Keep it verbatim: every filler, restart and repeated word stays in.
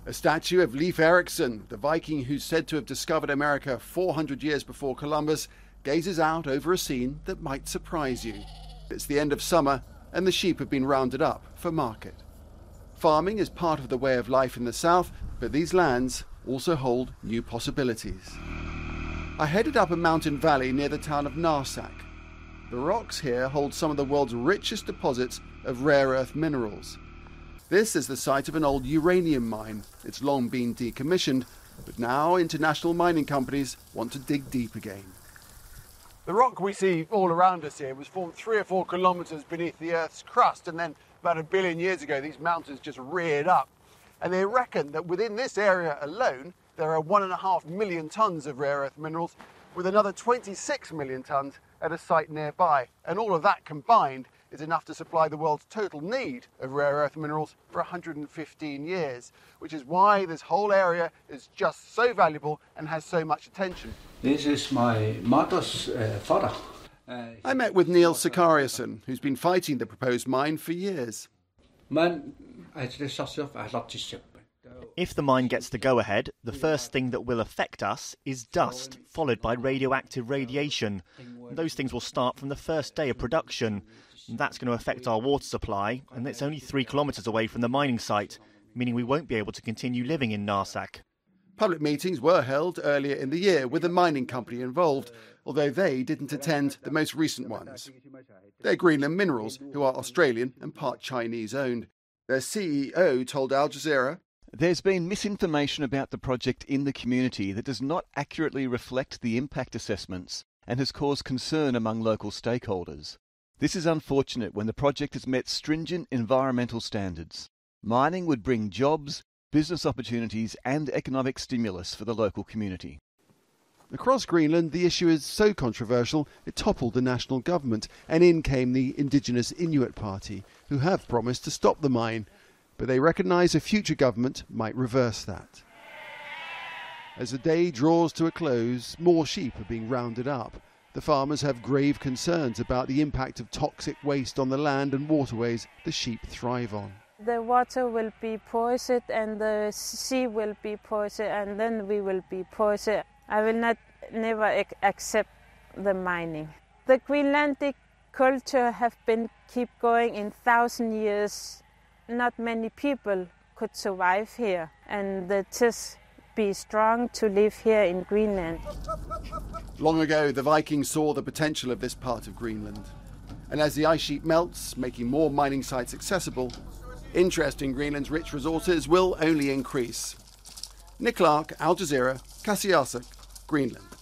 A statue of Leif Erikson, the Viking who's said to have discovered America four hundred years before Columbus, gazes out over a scene that might surprise you. It's the end of summer and the sheep have been rounded up for market. Farming is part of the way of life in the south, but these lands also hold new possibilities. I headed up a mountain valley near the town of Narsak. The rocks here hold some of the world's richest deposits of rare earth minerals. This is the site of an old uranium mine. It's long been decommissioned, but now international mining companies want to dig deep again. The rock we see all around us here was formed three or four kilometres beneath the Earth's crust, and then about a billion years ago these mountains just reared up. And they reckon that within this area alone there are one and a half million tonnes of rare earth minerals, with another twenty-six million tonnes at a site nearby. And all of that combined is enough to supply the world's total need of rare earth minerals for one hundred fifteen years, which is why this whole area is just so valuable and has so much attention. This is my mother's uh, father. Uh, I met with Neil Sakariason, who's been fighting the proposed mine for years. If the mine gets the go-ahead, the first thing that will affect us is dust, followed by radioactive radiation. Those things will start from the first day of production. That's going to affect our water supply, and it's only three kilometres away from the mining site, meaning we won't be able to continue living in Narsak. Public meetings were held earlier in the year with the mining company involved, although they didn't attend the most recent ones. They're Greenland Minerals, who are Australian and part Chinese owned. Their C E O told Al Jazeera, "There's been misinformation about the project in the community that does not accurately reflect the impact assessments and has caused concern among local stakeholders. This is unfortunate when the project has met stringent environmental standards. Mining would bring jobs, business opportunities and economic stimulus for the local community." Across Greenland, the issue is so controversial it toppled the national government, and in came the indigenous Inuit Party, who have promised to stop the mine, but they recognise a future government might reverse that. As the day draws to a close, more sheep are being rounded up. The farmers have grave concerns about the impact of toxic waste on the land and waterways the sheep thrive on. The water will be poisoned and the sea will be poisoned, and then we will be poisoned. I will not never ac- accept the mining. The Greenlandic culture have been keep going in thousand years. Not many people could survive here, and the just be strong to live here in Greenland. Long ago, the Vikings saw the potential of this part of Greenland. And as the ice sheet melts, making more mining sites accessible, interest in Greenland's rich resources will only increase. Nick Clark, Al Jazeera, Qasigiannguit, Greenland.